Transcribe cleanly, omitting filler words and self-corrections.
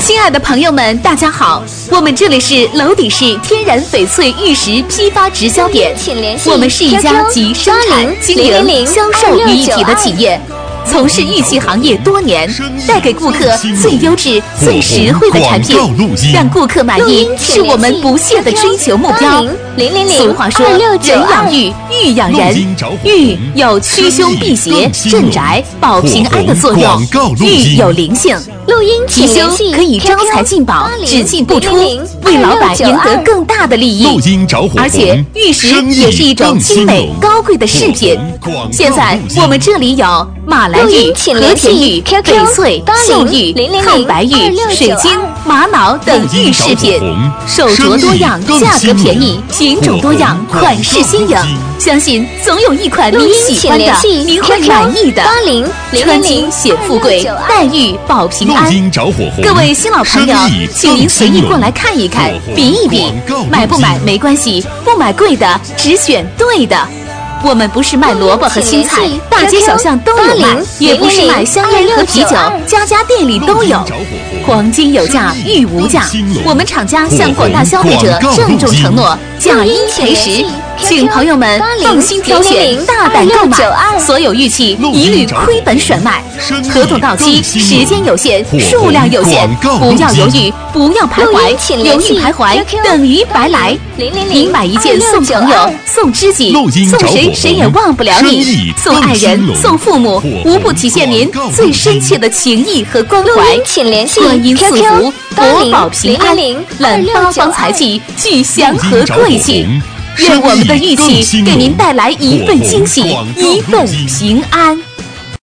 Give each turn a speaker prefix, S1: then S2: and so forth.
S1: 亲爱的朋友们，大家好，我们这里是娄底市天然翡翠玉石批发直销点，我们是一家集生产、经营、销售于一体的企业。从事玉器行业多年，带给顾客最优质、最实惠的产品，让顾客满意是我们不懈的追求目标。俗话说，人养玉，玉养人。玉有驱凶避邪、镇宅、保平安的作用，玉有灵性。貔貅可以招财进宝，只进不出，为老板赢得更大的利益。而且玉石也是一种精美高贵的饰品。现在我们这里有马来玉、和田玉、翡翠、杏玉、汉白玉、水晶、玛瑙等玉饰品，手镯多样，价格便宜，品种多样，款式新颖。相信总有一款你喜欢的，您会满意的。穿金显富贵，戴玉保平安。各位新老朋友，请您随意过来看一看，比一比，买不买没关系，不买贵的，只选对的。我们不是卖萝卜和青菜，大街小巷都有卖；也不是卖香烟和啤酒，家家店里都有。黄金有价，玉无价。我们厂家向广大消费者郑重承诺，假一赔十。请朋友们放心挑选，大胆购买，所有玉器一律亏本甩卖。合同到期，时间有限，数量有限，不要犹豫，不要徘徊，犹豫徘徊等于白来。您买一件送朋友，送知己，送谁谁也忘不了你，送爱人，送父母，无不体现您最深切的情谊和关怀。观音赐福，国宝平安，揽八方财气，聚祥和贵气。愿我们的玉器给您带来一份惊喜，一份平安。